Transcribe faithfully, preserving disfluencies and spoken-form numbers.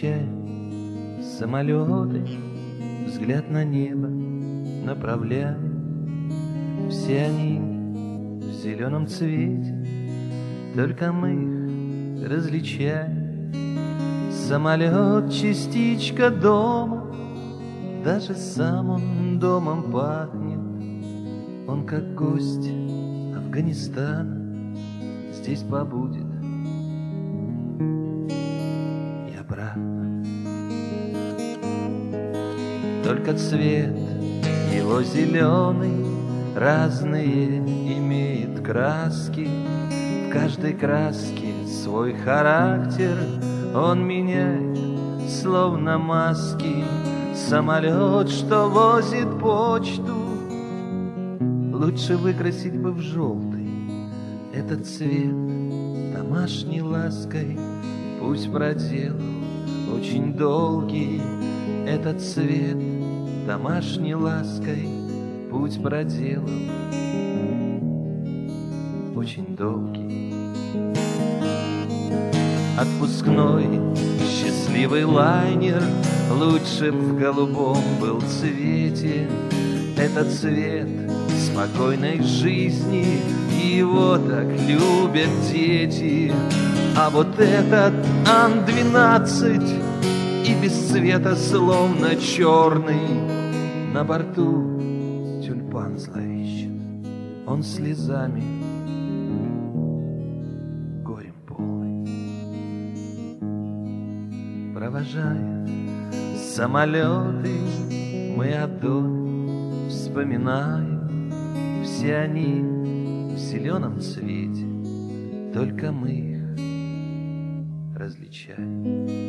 встречаем самолеты, взгляд на небо направляем. Все они в зеленом цвете, только мы их различаем. Самолет — частичка дома, даже сам он домом пахнет. Он как гость Афганистана здесь побудет и обратно. Только цвет его зеленый разные имеет краски. В каждой краске свой характер он меняет, словно маски. Самолет, что возит почту, лучше выкрасить бы в желтый. Этот цвет домашней лаской пусть проделал очень долгий. Этот цвет домашней лаской путь проделал очень долгий. Отпускной счастливый лайнер лучше б в голубом был цвете. Этот цвет спокойной жизни, его так любят дети. А вот этот Ан двенадцать и без цвета словно черный. На борту тюльпан зловещен, он слезами горем полный. Провожая самолеты, мы о доме вспоминаем. Все они в зеленом цвете, только мы их различаем.